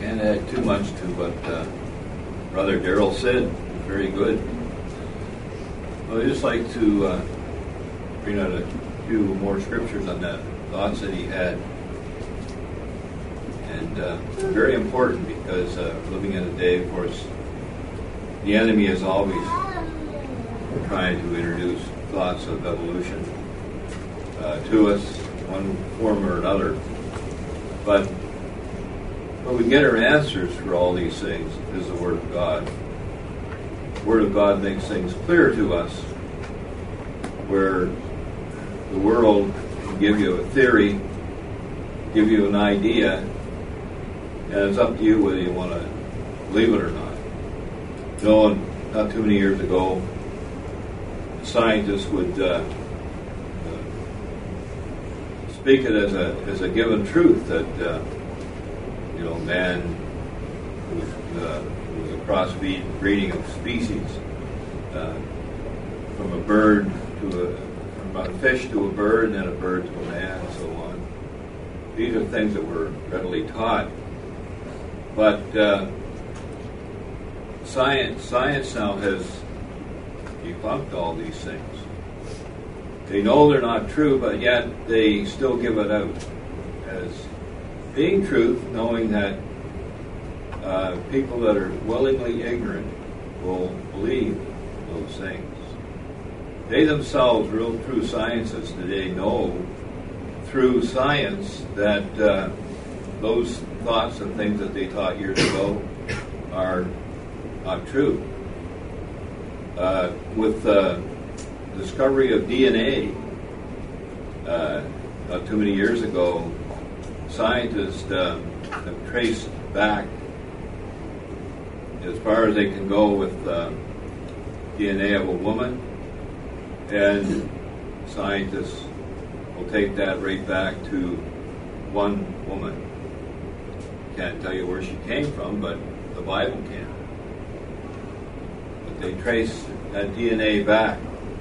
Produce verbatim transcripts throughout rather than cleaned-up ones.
Can't add too much to what uh, Brother Darrell said. Very good. Well, I'd just like to uh, bring out a few more scriptures on the thoughts that he had. And uh, very important because uh, living in a day, of course, the enemy is always trying to introduce thoughts of evolution uh, to us, one form or another. But when we get our answers for all these things is the Word of God. The Word of God makes things clear to us, where the world can give you a theory, give you an idea, and it's up to you whether you want to believe it or not. You know, not too many years ago, scientists would uh, uh, speak it as a as a given truth that uh, you know man was, uh, was a crossbreed breeding of species uh, from a bird to a from a fish to a bird, and then a bird to a man, and so on. These are things that were readily taught, but uh, science science now has debunked all these things. They know they're not true, but yet they still give it out as being truth, knowing that uh, people that are willingly ignorant will believe those things. They themselves, real true scientists today, know through science that uh, those thoughts and things that they taught years ago are not true. Uh, with the uh, discovery of D N A, uh, not too many years ago, scientists uh, have traced back as far as they can go with uh, D N A of a woman, and scientists will take that right back to one woman. Can't tell you where she came from, but the Bible can. They trace that D N A back.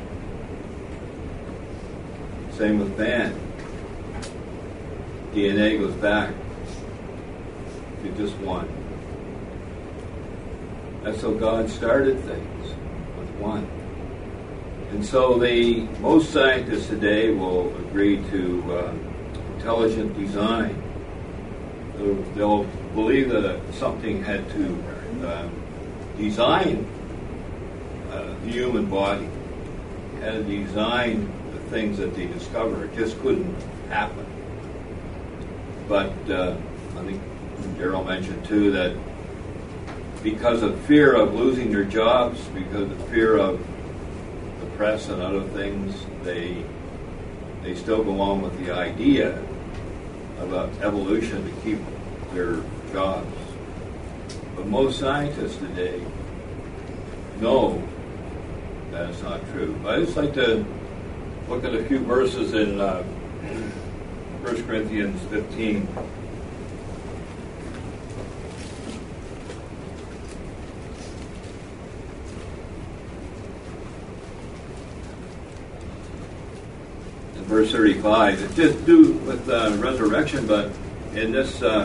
Same with man. D N A goes back to just one. That's how God started things, with one. And so they, most scientists today will agree to uh, intelligent design. They'll, they'll believe that uh, something had to uh, design Uh, the human body, had to design the things that they discovered. It just couldn't happen. But uh, I think Darrell mentioned too that because of fear of losing their jobs, because of fear of the press and other things, they they still go on with the idea about evolution to keep their jobs. But most scientists today know that is not true. But I'd just like to look at a few verses in uh, First Corinthians fifteen. In verse thirty-five, it's just do with uh, resurrection, but in this uh,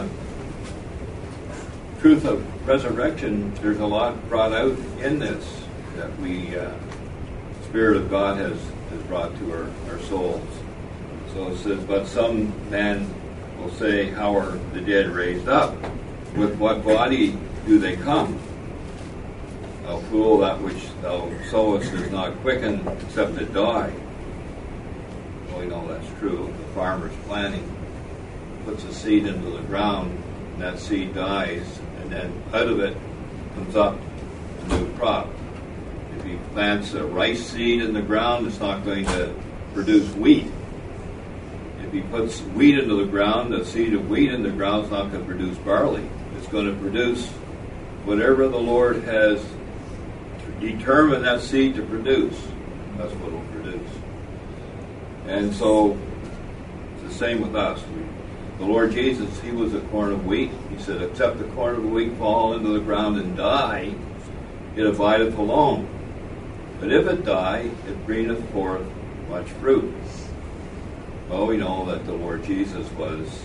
truth of resurrection, there's a lot brought out in this that we uh, Spirit of God has, has brought to our, our souls. So it says, but some men will say, how are the dead raised up? With what body do they come? Thou fool, that which thou sowest is not quickened, except it die. Well, we know that's true. The farmer's planting, puts a seed into the ground, and that seed dies, and then out of it comes up a new crop. If he plants a rice seed in the ground, it's not going to produce wheat. If he puts wheat into the ground, the seed of wheat in the ground is not going to produce barley. It's going to produce whatever the Lord has determined that seed to produce. That's what it will produce. And so it's the same with us. We, the Lord Jesus, he was a corn of wheat. He said, except the corn of the wheat fall into the ground and die, it abideth alone. But if it die, it bringeth forth much fruit. Well, we know that the Lord Jesus was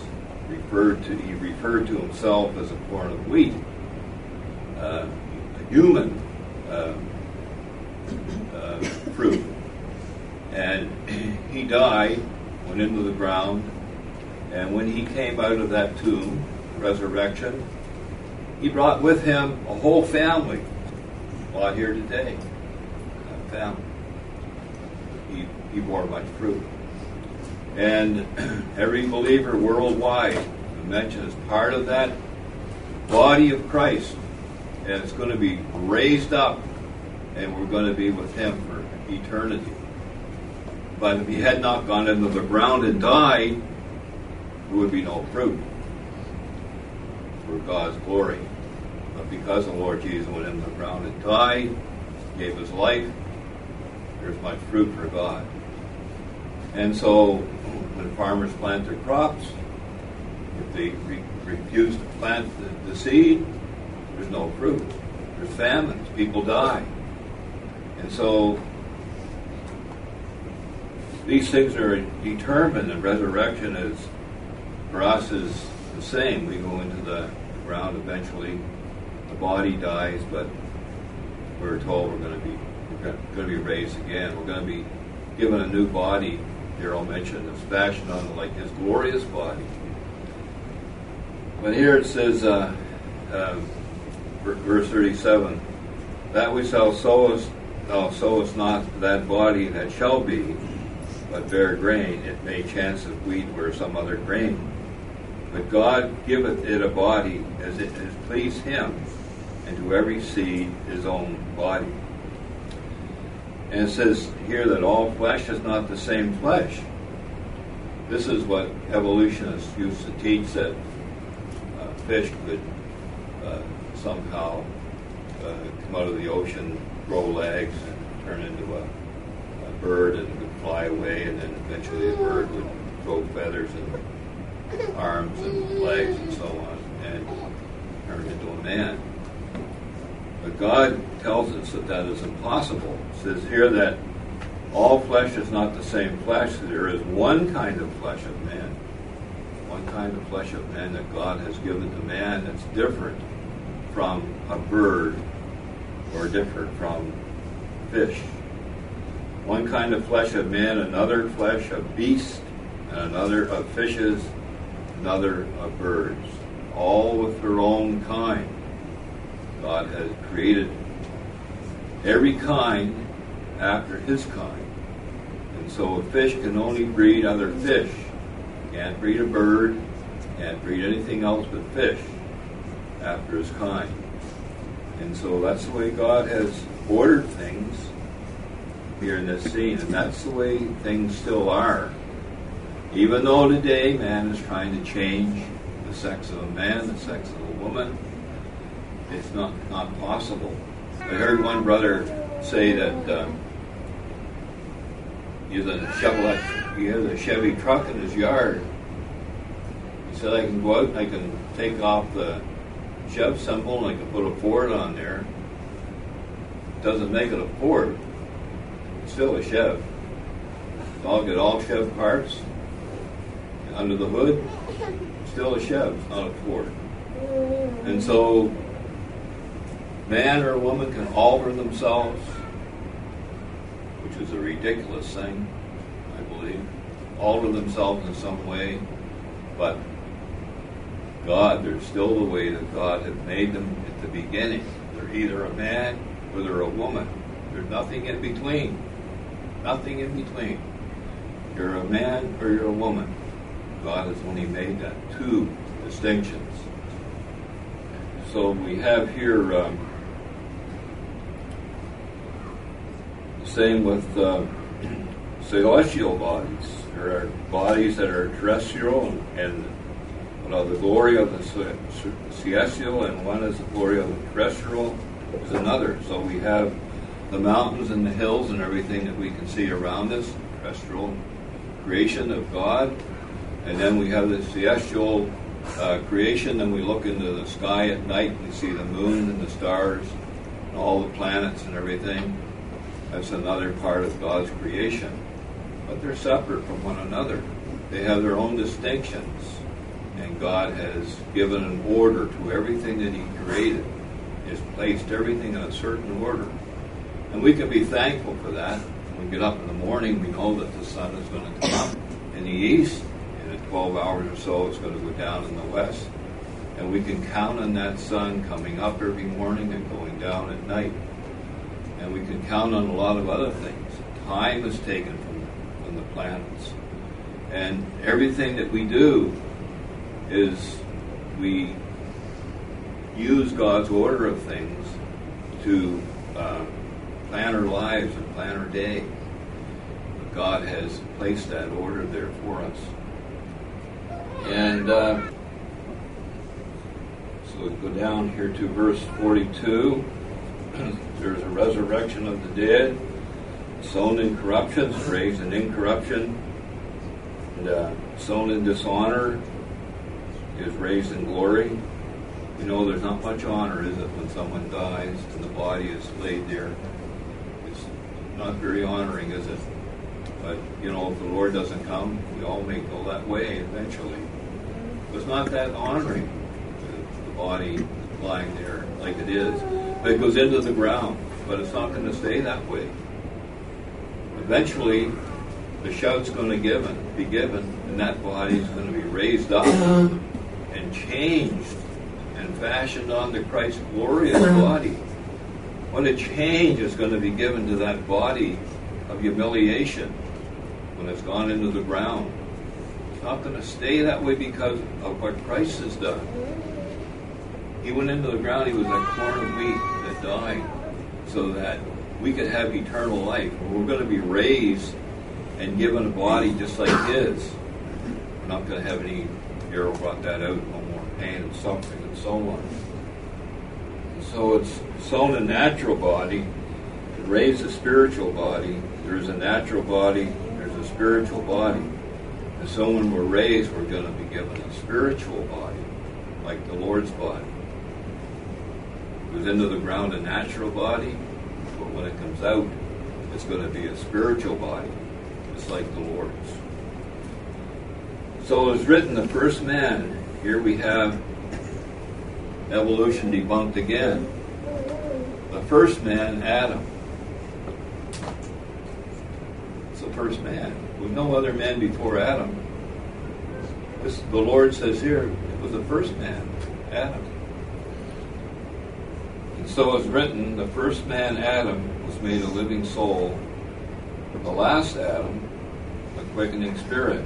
referred to, he referred to himself as a corn of wheat, uh, a human uh, uh, fruit. And he died, went into the ground, and when he came out of that tomb, resurrection, he brought with him a whole family. Well, here today, a family. He, he bore much fruit. And every believer worldwide, I mentioned, is part of that body of Christ. And it's going to be raised up, and we're going to be with him for eternity. But if he had not gone into the ground and died, there would be no fruit for God's glory. But because the Lord Jesus went into the ground and died, gave his life, there's much fruit for God. And so when farmers plant their crops, if they re- refuse to plant the, the seed, there's no fruit. There's famines. People die. And so these things are determined, and resurrection is, for us, is the same. We go into the ground eventually. The body dies, but we're told we're going to be we're going to be raised again. We're going to be given a new body. Darrell mentioned it's fashioned on like his glorious body. But here it says, uh, uh, verse thirty-seven, that we shall sowest, thou sowest not that body that shall be, but bear grain. It may chance of wheat or some other grain. But God giveth it a body as it has pleased him, and to every seed his own body. And it says here that all flesh is not the same flesh. This is what evolutionists used to teach, that uh, fish could uh, somehow uh, come out of the ocean, grow legs, and turn into a, a bird, and would fly away, and then eventually the bird would grow feathers and arms and legs and so on, and turn into a man. But God tells us that that is impossible. It says here that all flesh is not the same flesh. There is one kind of flesh of man. One kind of flesh of man that God has given to man that's different from a bird or different from fish. One kind of flesh of man, another flesh of beasts, and another of fishes, another of birds, all with their own kind. God has created every kind after his kind. And so a fish can only breed other fish. Can't breed a bird, can't breed anything else but fish after his kind. And so that's the way God has ordered things here in this scene, and that's the way things still are. Even though today man is trying to change the sex of a man, the sex of a woman, it's not, not possible. I heard one brother say that um, he has a Chevrolet, he has a Chevy truck in his yard. He said, I can go out and I can take off the Chev symbol and I can put a Ford on there. It doesn't make it a Ford. It's still a Chev. I'll get all Chev parts. Under the hood, still a Chev, it's not a Ford. And so man or a woman can alter themselves, which is a ridiculous thing, I believe. Alter themselves in some way, but God, they're still the way that God had made them at the beginning. They're either a man or they're a woman. There's nothing in between. Nothing in between. You're a man or you're a woman. God has only made that two distinctions. So we have here um, the same with uh, celestial bodies. There are bodies that are terrestrial, and, and one of the glory of the celestial, and one is the glory of the terrestrial is another. So we have the mountains and the hills and everything that we can see around us, terrestrial creation of God. And then we have the celestial uh, creation, and we look into the sky at night and we see the moon and the stars and all the planets and everything. That's another part of God's creation. But they're separate from one another. They have their own distinctions. And God has given an order to everything that he created. He has placed everything in a certain order. And we can be thankful for that. When we get up in the morning, we know that the sun is going to come up in the east, and in twelve hours or so it's going to go down in the west. And we can count on that sun coming up every morning and going down at night. And we can count on a lot of other things. Time is taken from, from the planets. And everything that we do is we use God's order of things to uh, plan our lives and plan our day. But God has placed that order there for us. And uh, so we go down here to verse forty-two. There's a resurrection of the dead, sown in corruption, raised in incorruption, and uh, sown in dishonor is raised in glory. You know, there's not much honor, is it, when someone dies and the body is laid there? It's not very honoring, is it? But, you know, if the Lord doesn't come, we all may go that way eventually. It's not that honoring, the, the body lying there like it is. But it goes into the ground, but it's not going to stay that way. Eventually, the shout's going to given, be given, and that body is going to be raised up and changed and fashioned onto Christ's glorious body. What a change is going to be given to that body of humiliation when it's gone into the ground. It's not going to stay that way because of what Christ has done. He went into the ground, he was a corn of wheat that died so that we could have eternal life. We're going to be raised and given a body just like his. We're not going to have any, Darrell brought that out, no more pain and suffering and so on. So it's sown a natural body to raise a spiritual body. There's a natural body, there's a spiritual body. And so when we're raised, we're going to be given a spiritual body, like the Lord's body. It goes into the ground a natural body, but when it comes out, it's going to be a spiritual body, just like the Lord's. So it was written, the first man. Here we have evolution debunked again. The first man, Adam. It's the first man. With no other man before Adam. This, the Lord says here, it was the first man, Adam. And so it's written, the first man, Adam, was made a living soul. The last Adam, a quickening spirit.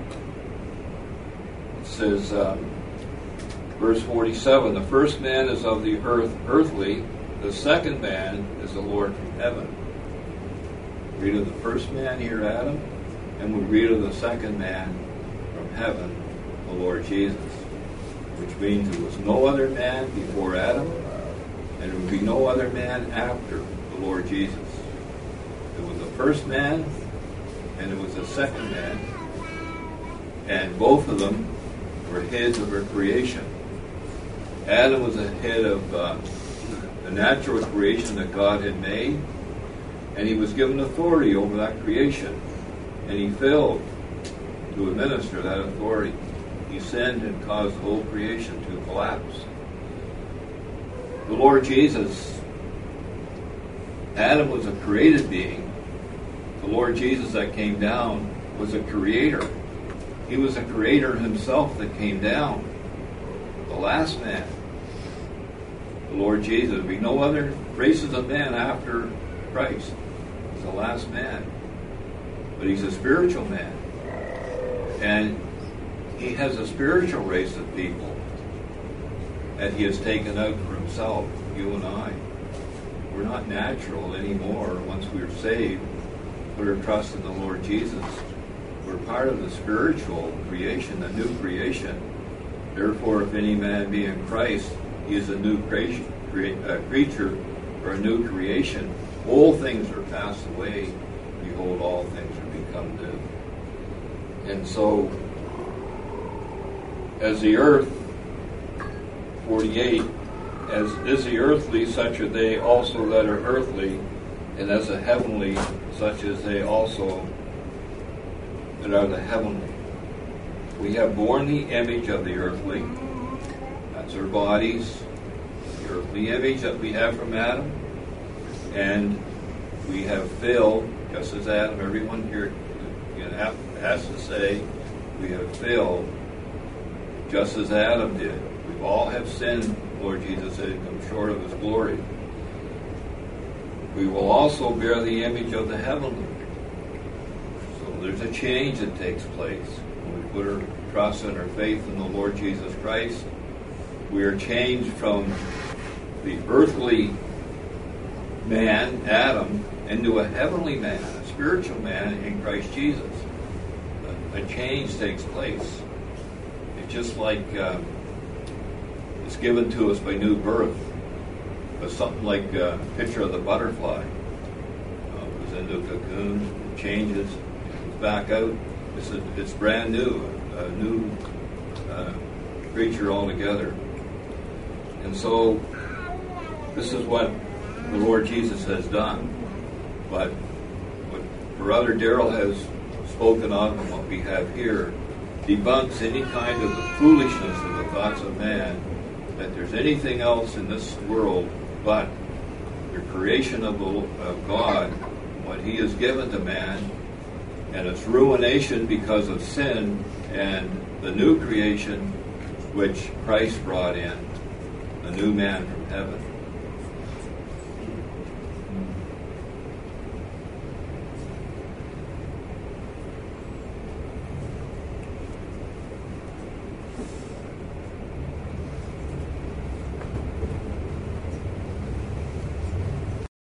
It says, um, verse forty-seven, the first man is of the earth, earthly. The second man is the Lord from heaven. We read of the first man here, Adam, and we read of the second man from heaven, the Lord Jesus. Which means there was no other man before Adam, and there would be no other man after the Lord Jesus. It was the first man, and it was the second man, and both of them were heads of her creation. Adam was the head of uh, the natural creation that God had made, and he was given authority over that creation, and he failed to administer that authority. He sinned and caused the whole creation to collapse. The Lord Jesus, Adam was a created being. The Lord Jesus that came down was a creator. He was a creator himself that came down. The last man, the Lord Jesus. There will be no other races of men after Christ. He's the last man. But he's a spiritual man. And he has a spiritual race of people that he has taken out for himself, you and I. We're not natural anymore once we're saved, put our trust in the Lord Jesus. We're part of the spiritual creation, the new creation. Therefore, if any man be in Christ, he is a new creation, a creature or a new creation. All things are passed away. Behold, all things are become new. And so, as the earth, forty-eight, as is the earthly, such are they also that are earthly, and as the heavenly, such as they also that are the heavenly. We have borne the image of the earthly. That's our bodies. The earthly image that we have from Adam. And we have filled, just as Adam, everyone here has to say, we have filled just as Adam did. We all have sinned, Lord Jesus said, and come short of his glory. We will also bear the image of the heavenly. So there's a change that takes place. When we put our trust and our faith in the Lord Jesus Christ, we are changed from the earthly man, Adam, into a heavenly man, a spiritual man in Christ Jesus. A, a change takes place. It's just like uh, it's given to us by new birth. But something like a picture of the butterfly. Uh, goes into a cocoon, changes, comes back out. It's, a, it's brand new, a, a new uh, creature altogether. And so this is what the Lord Jesus has done. But what Brother Darrell has spoken of and what we have here debunks any kind of the foolishness of the thoughts of man, that there's anything else in this world but the creation of, the, of God, what he has given to man, and its ruination because of sin, and the new creation which Christ brought in, a new man from heaven.